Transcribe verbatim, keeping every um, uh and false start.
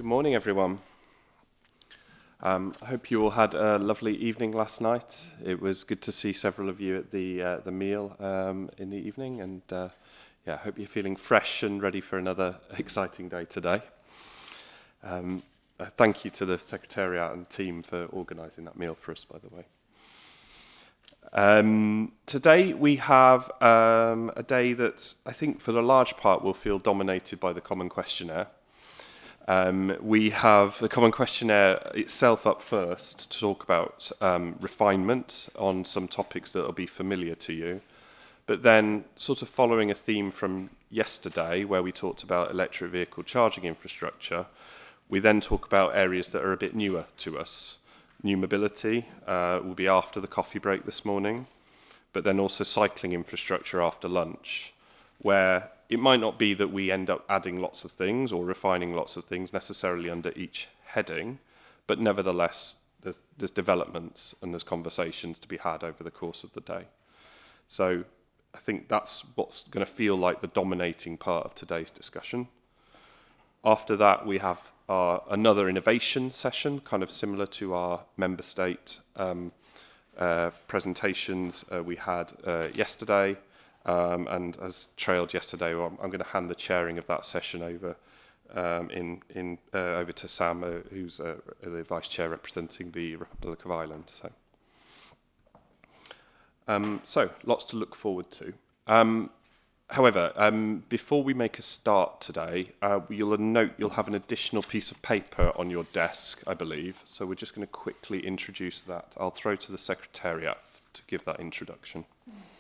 Good morning, everyone. Um, I hope you all had a lovely evening last night. It was good to see several of you at the uh, the meal um, in the evening, and uh, yeah, I hope you're feeling fresh and ready for another exciting day today. Um, uh, thank you to the Secretariat and team for organising that meal for us, by the way. Um, today we have um, a day that I think for the large part will feel dominated by the Common Questionnaire. Um, we have the Common Questionnaire itself up first to talk about um, refinement on some topics that will be familiar to you, but then sort of following a theme from yesterday where we talked about electric vehicle charging infrastructure, we then talk about areas that are a bit newer to us. New mobility uh, will be after the coffee break this morning, but then also cycling infrastructure after lunch, where it might not be that we end up adding lots of things or refining lots of things necessarily under each heading, but nevertheless there's, there's developments and there's conversations to be had over the course of the day. So I think that's what's going to feel like the dominating part of today's discussion. After that, we have our, another innovation session, kind of similar to our member state um, uh, presentations uh, we had uh, yesterday. Um, and as trailed yesterday, I'm, I'm going to hand the chairing of that session over um, in, in, uh, over to Sam, uh, who's uh, the Vice Chair representing the Republic of Ireland. So, um, so lots to look forward to. Um, However, um, before we make a start today, uh, you'll note you'll have an additional piece of paper on your desk, I believe. So we're just going to quickly introduce that. I'll throw to the Secretariat to give that introduction.